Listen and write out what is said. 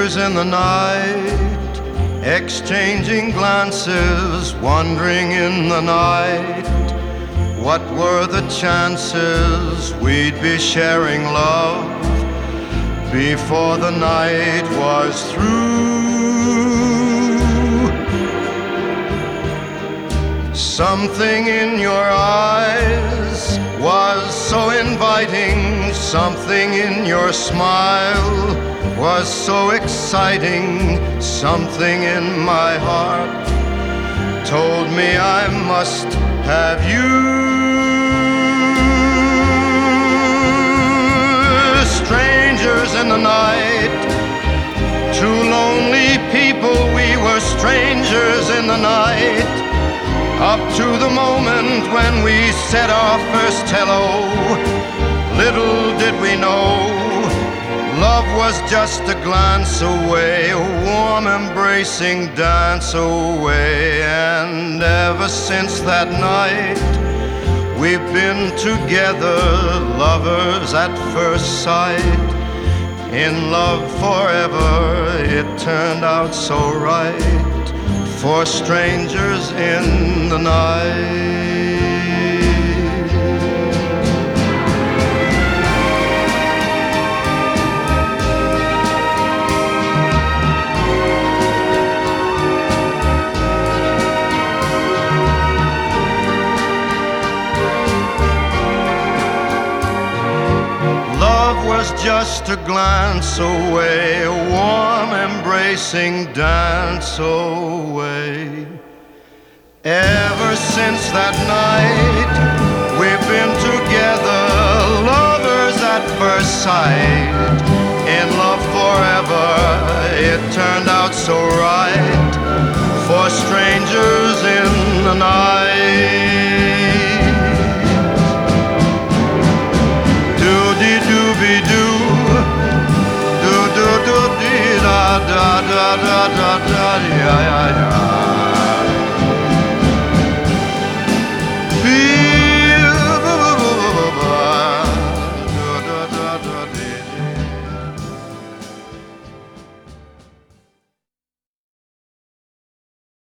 Strangers in the night, exchanging glances, wandering in the night. What were the chances we'd be sharing love before the night was through? Something in your eyes was so inviting, something in your smile was so exciting, something in my heart told me I must have you. Strangers in the night, two lonely people, we were strangers in the night, up to the moment when we said our first hello. Little did we know, love was just a glance away, a warm embracing dance away. And ever since that night, we've been together, lovers at first sight, in love forever. It turned out so right for strangers in the night. Love was just a glance away, a warm embracing dance away. Ever since that night, we've been together, lovers at first sight, in love forever. It turned out so right for strangers in the night. Da da da da da da, yeah yeah yeah.